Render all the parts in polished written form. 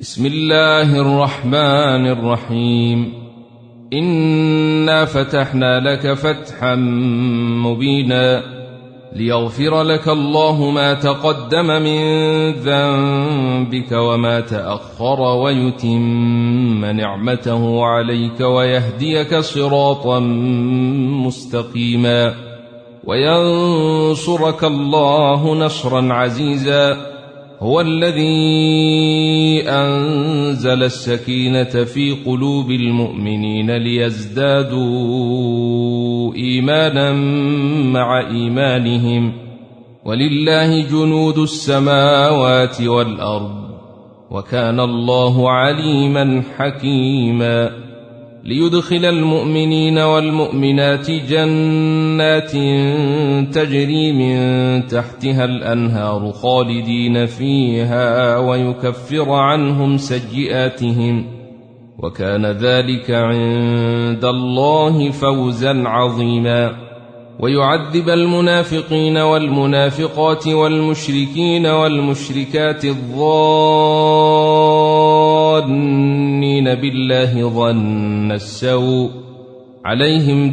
بسم الله الرحمن الرحيم. إنا فتحنا لك فتحا مبينا ليغفر لك الله ما تقدم من ذنبك وما تأخر ويتم نعمته عليك ويهديك صراطا مستقيما وينصرك الله نصرا عزيزا. هو الذي أنزل السكينة في قلوب المؤمنين ليزدادوا إيمانا مع إيمانهم ولله جنود السماوات والأرض وكان الله عليما حكيما. ليدخل المؤمنين والمؤمنات جنات تجري من تحتها الأنهار خالدين فيها ويكفر عنهم سيئاتهم وكان ذلك عند الله فوزا عظيما. ويعذب المنافقين والمنافقات والمشركين والمشركات الظانين بالله ظن السوء عليهم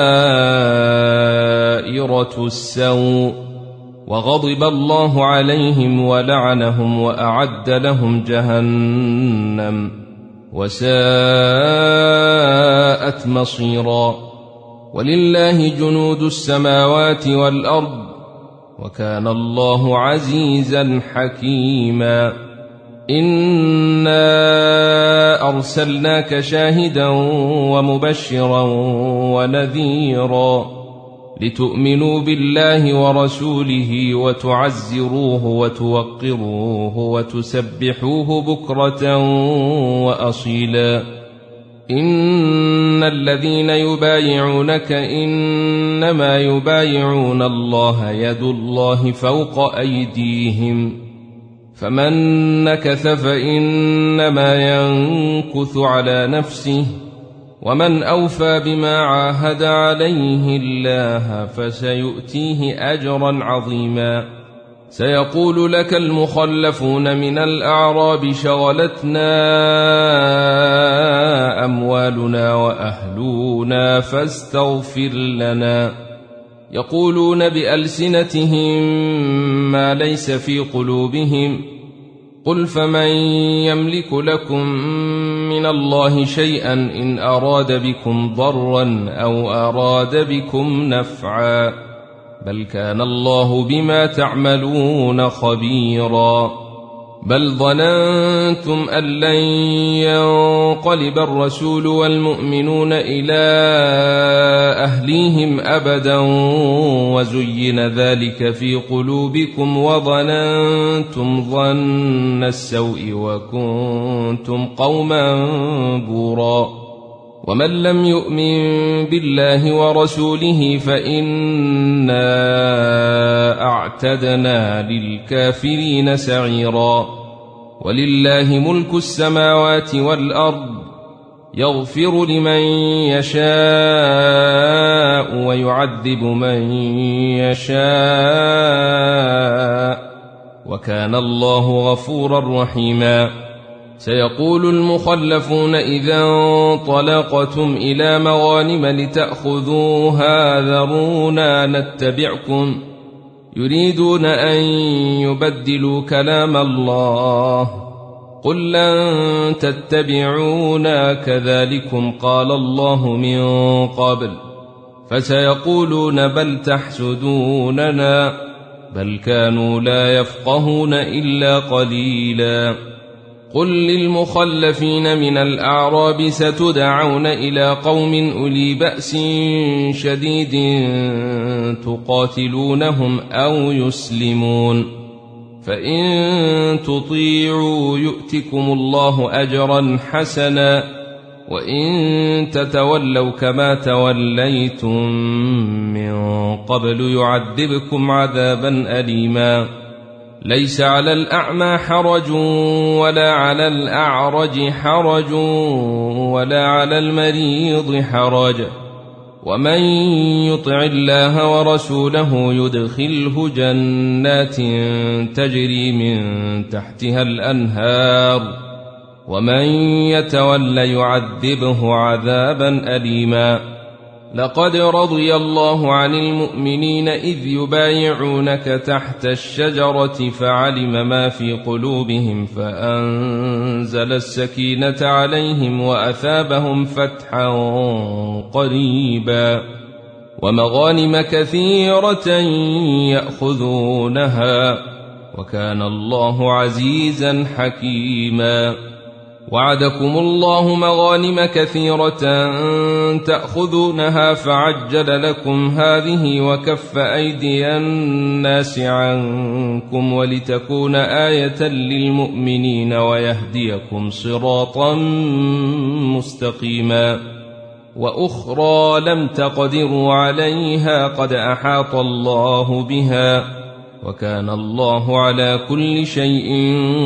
دائرة السوء وغضب الله عليهم ولعنهم وأعد لهم جهنم وساءت مصيرا. ولله جنود السماوات والأرض وكان الله عزيزا حكيما. إنا أرسلناك شاهدا ومبشرا ونذيرا لتؤمنوا بالله ورسوله وتعزروه وتوقروه وتسبحوه بكرة وأصيلا. إن الذين يبايعونك إنما يبايعون الله يد الله فوق أيديهم فمن نكث فإنما ينكث على نفسه ومن أوفى بما عاهد عليه الله فسيؤتيه أجرا عظيما. سيقول لك المخلفون من الأعراب شغلتنا أموالنا وأهلنا فاستغفر لنا. يقولون بألسنتهم ما ليس في قلوبهم قل فمن يملك لكم من الله شيئا إن أراد بكم ضرا أو أراد بكم نفعا بل كان الله بما تعملون خبيرا. بل ظننتم أن لن ينقلب الرسول والمؤمنون إلى أهليهم أبدا وزين ذلك في قلوبكم وظننتم ظن السوء وكنتم قوما بورا. ومن لم يؤمن بالله ورسوله فإنا أعتدنا للكافرين سعيرا. ولله ملك السماوات والأرض يغفر لمن يشاء ويعذب من يشاء وكان الله غفورا رحيما. سيقول المخلفون إذا انطلقتم إلى مغانم لتأخذوها ذرونا نتبعكم يريدون أن يبدلوا كلام الله قل لن تتبعونا كذلكم قال الله من قبل فسيقولون بل تحسدوننا بل كانوا لا يفقهون إلا قليلا. قل للمخلفين من الأعراب ستدعون إلى قوم أولي بأس شديد تقاتلونهم أو يسلمون فإن تطيعوا يؤتكم الله أجرا حسنا وإن تتولوا كما توليتم من قبل يعذبكم عذابا أليما. ليس على الأعمى حرج ولا على الأعرج حرج ولا على المريض حرج ومن يطع الله ورسوله يدخله جنات تجري من تحتها الأنهار ومن يتول يعذبه عذابا أليما. لقد رضي الله عن المؤمنين إذ يبايعونك تحت الشجرة فعلم ما في قلوبهم فأنزل السكينة عليهم وأثابهم فتحا قريبا ومغانم كثيرة يأخذونها وكان الله عزيزا حكيما. وعدكم الله مغانم كثيرة تأخذونها فعجل لكم هذه وكف أيدي الناس عنكم ولتكون آية للمؤمنين ويهديكم صراطا مستقيما. وأخرى لم تقدروا عليها قد أحاط الله بها وكان الله على كل شيء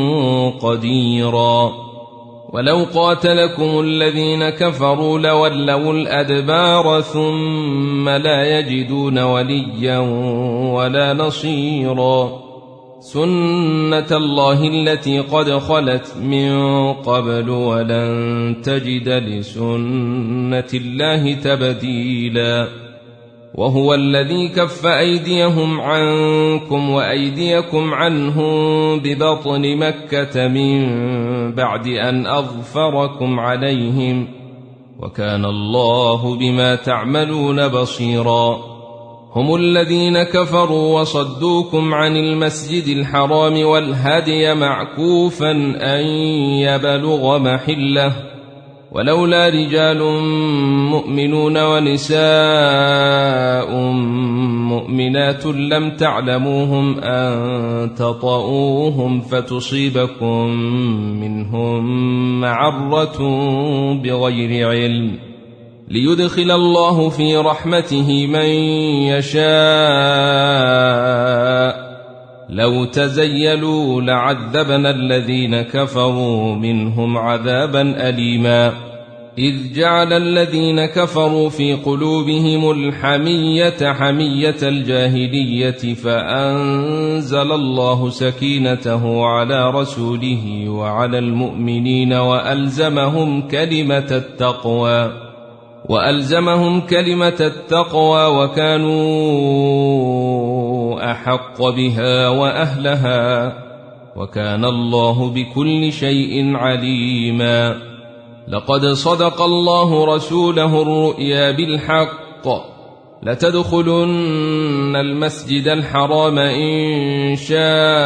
قديرا. ولو قاتلكم الذين كفروا لولوا الأدبار ثم لا يجدون وليا ولا نصيرا. سنة الله التي قد خلت من قبل ولن تجد لسنة الله تبديلا. وهو الذي كف أيديهم عنكم وأيديكم عنهم ببطن مكة من بعد أن أظفركم عليهم وكان الله بما تعملون بصيرا. هم الذين كفروا وصدوكم عن المسجد الحرام والهدي معكوفا أن يبلغ محله ولولا رجال مؤمنون ونساء مؤمنات لم تعلموهم أن تطؤوهم فتصيبكم منهم معرة بغير علم ليدخل الله في رحمته من يشاء. لو تزيلوا لعذبنا الذين كفروا منهم عذابا أليما. إذ جعل الذين كفروا في قلوبهم الحمية حمية الجاهلية فأنزل الله سكينته على رسوله وعلى المؤمنين وألزمهم كلمة التقوى وكانوا أحق بها وأهلها وكان الله بكل شيء عليما. لقد صدق الله رسوله الرؤيا بالحق لتدخلن المسجد الحرام إن شاء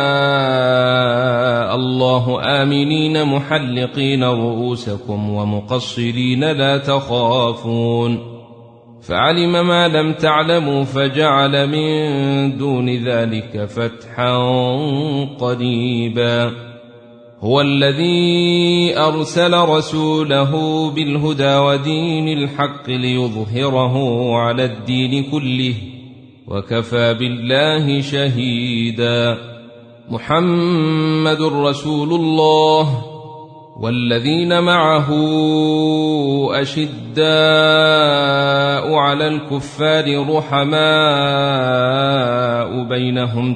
الله آمنين محلقين رؤوسكم ومقصرين لا تخافون فعلم ما لم تعلموا فجعل من دون ذلك فتحا قريبا. هو الذي أرسل رسوله بالهدى ودين الحق ليظهره على الدين كله وكفى بالله شهيدا. محمد رسول الله والذين معه أشداء على الكفار رحماء بينهم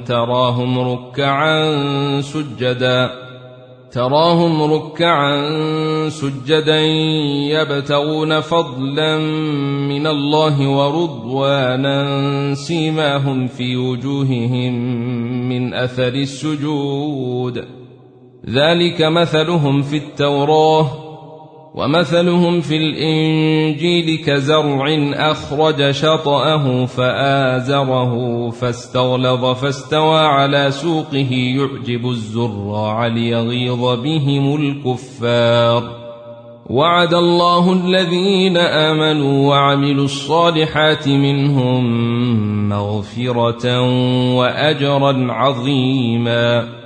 تراهم ركعا سجدا يبتغون فضلا من الله ورضوانا سيماهم في وجوههم من أثر السجود ذلك مثلهم في التوراة ومثلهم في الإنجيل كزرع أخرج شطأه فآزره فاستغلظ فاستوى على سوقه يعجب الزراع ليغيظ بهم الكفار. وعد الله الذين آمنوا وعملوا الصالحات منهم مغفرة وأجرا عظيما.